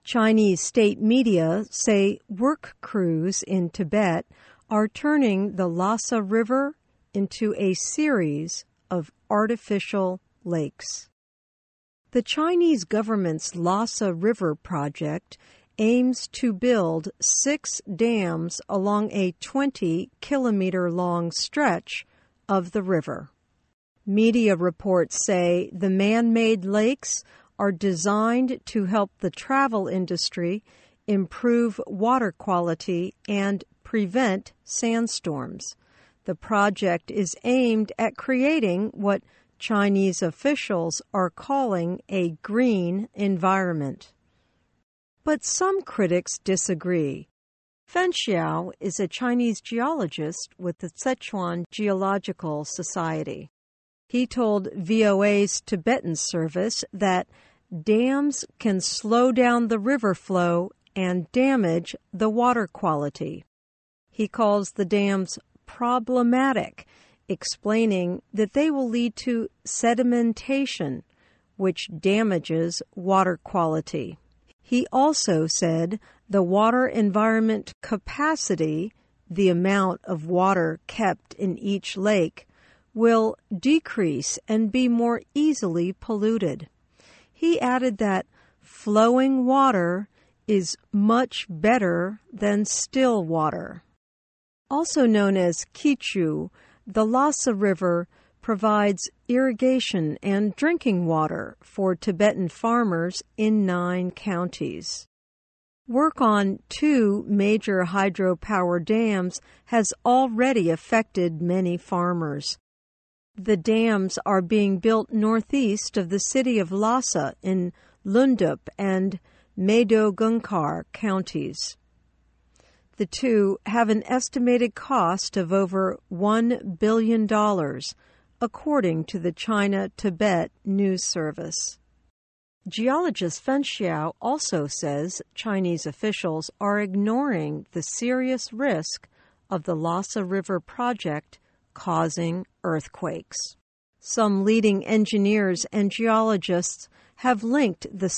Chinese state media say work crews in Tibet are turning the Lhasa River into a series of artificial lakes. The Chinese government's Lhasa River project aims to build 6 dams along a 20-kilometer-long stretch of the river. Media reports say the man-made lakes are designed to help the travel industry improve water quality and prevent sandstorms. The project is aimed at creating what Chinese officials are calling a green environment. But some critics disagree. Fen Xiao is a Chinese geologist with the Sichuan Geological Society. He told VOA's Tibetan service that dams can slow down the river flow and damage the water quality. He calls the dams problematic, explaining that they will lead to sedimentation, which damages water quality. He also said the water environment capacity, the amount of water kept in each lake, will decrease and be more easily polluted. He added that flowing water is much better than still water. Also known as Kichu, the Lhasa River provides irrigation and drinking water for Tibetan farmers in 9 counties. Work on 2 major hydropower dams has already affected many farmers. The dams are being built northeast of the city of Lhasa in Lundup and Medo-Gungkar counties. The 2 have an estimated cost of over $1 billion, according to the China-Tibet News Service. Geologist Fen Xiao also says Chinese officials are ignoring the serious risk of the Lhasa River project causing earthquakes. Some leading engineers and geologists have linked the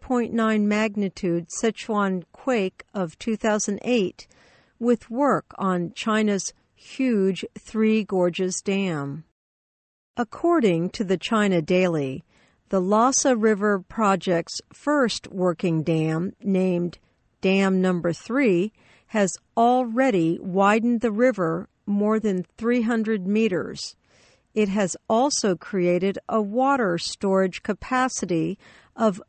7.9 magnitude Sichuan quake of 2008 with work on China's huge Three Gorges Dam. According to the China Daily, the Lhasa River project's first working dam, named Dam Number 3, has already widened the river more than 300 meters. It has also created a water storage capacity of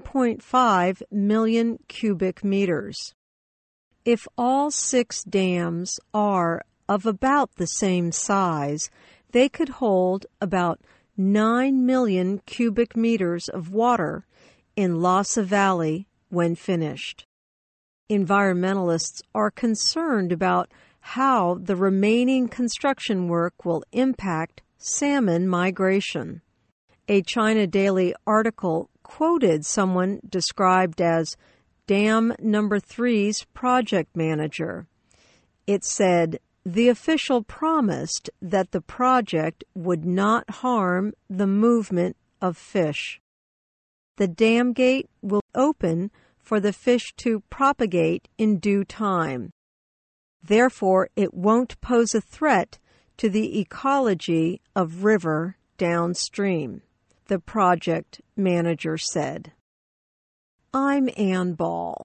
1.5 million cubic meters. If all 6 dams are of about the same size, they could hold about 9 million cubic meters of water in Lhasa Valley when finished. Environmentalists are concerned about how the remaining construction work will impact salmon migration. A China Daily article quoted someone described as Dam Number 3's project manager. It said, "The official promised that the project would not harm the movement of fish. The dam gate will open for the fish to propagate in due time. Therefore, it won't pose a threat to the ecology of river downstream," the project manager said. I'm Ann Ball.